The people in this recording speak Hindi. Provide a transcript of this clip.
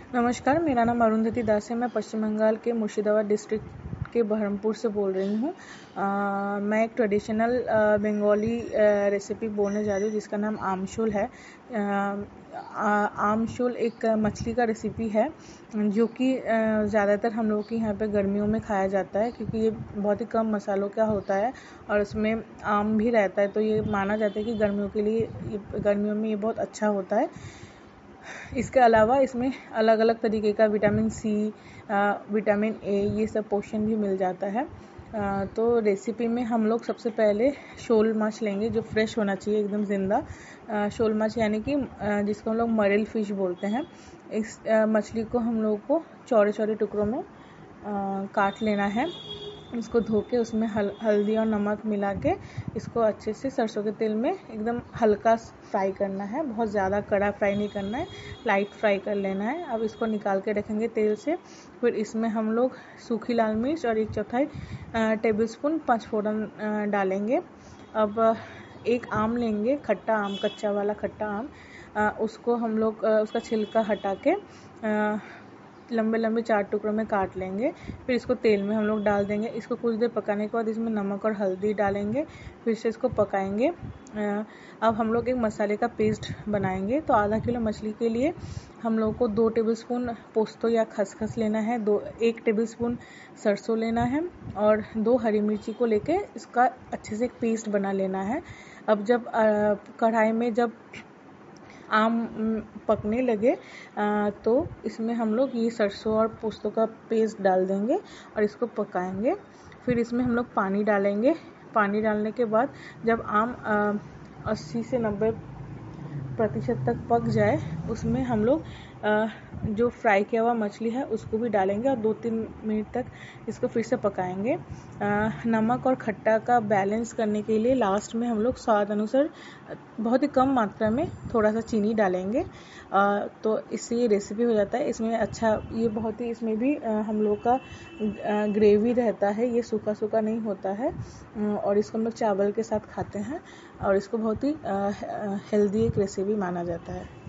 नमस्कार, मेरा नाम अरुंधति दास है। मैं पश्चिम बंगाल के मुर्शिदाबाद डिस्ट्रिक्ट के बहरमपुर से बोल रही हूँ। मैं एक ट्रेडिशनल बंगाली रेसिपी बोलने जा रही हूँ जिसका नाम आमशोल है। आमशोल एक मछली का रेसिपी है जो कि ज़्यादातर हम लोगों के यहाँ पे गर्मियों में खाया जाता है, क्योंकि ये बहुत ही कम मसालों का होता है और उसमें आम भी रहता है, तो ये माना जाता है कि गर्मियों में ये बहुत अच्छा होता है। इसके अलावा इसमें अलग अलग तरीके का विटामिन सी, विटामिन ए, ये सब पोषण भी मिल जाता है। तो रेसिपी में हम लोग सबसे पहले शोल माछ लेंगे जो फ्रेश होना चाहिए, एकदम ज़िंदा शोल माछ, यानी कि जिसको हम लोग मरेल फिश बोलते हैं। इस मछली को हम लोग को चौड़े चौड़े टुकड़ों में काट लेना है। इसको धो के उसमें हल्दी और नमक मिला के इसको अच्छे से सरसों के तेल में एकदम हल्का फ्राई करना है, बहुत ज़्यादा कड़ा फ्राई नहीं करना है, लाइट फ्राई कर लेना है। अब इसको निकाल के रखेंगे तेल से। फिर इसमें हम लोग सूखी लाल मिर्च और 1/4 टेबलस्पून पचफोड़न डालेंगे। अब एक आम लेंगे, खट्टा आम, कच्चा वाला खट्टा आम, उसको हम लोग उसका छिलका हटा के लंबे लंबे 4 टुकड़ों में काट लेंगे। फिर इसको तेल में हम लोग डाल देंगे। इसको कुछ देर पकाने के बाद इसमें नमक और हल्दी डालेंगे, फिर से इसको पकाएंगे। अब हम लोग एक मसाले का पेस्ट बनाएंगे। तो आधा किलो मछली के लिए हम लोग को 2 टेबलस्पून पोस्तो या खसखस लेना है, 1 टेबलस्पून सरसों लेना है और 2 हरी मिर्ची को लेके इसका अच्छे से एक पेस्ट बना लेना है। अब जब कढ़ाई में जब आम पकने लगे तो इसमें हम लोग ये सरसों और पोस्तों का पेस्ट डाल देंगे और इसको पकाएंगे। फिर इसमें हम लोग पानी डालेंगे। पानी डालने के बाद जब आम 80 से 90% तक पक जाए, उसमें हम लोग जो फ्राई किया हुआ मछली है उसको भी डालेंगे और 2-3 मिनट तक इसको फिर से पकाएंगे। नमक और खट्टा का बैलेंस करने के लिए लास्ट में हम लोग स्वाद अनुसार बहुत ही कम मात्रा में थोड़ा सा चीनी डालेंगे। तो इससे ये रेसिपी हो जाता है। इसमें अच्छा, ये बहुत ही, इसमें भी हम लोग का ग्रेवी रहता है, ये सूखा सूखा नहीं होता है और इसको हम लोग चावल के साथ खाते हैं और इसको बहुत ही हेल्दी एक रेसिपी माना जाता है।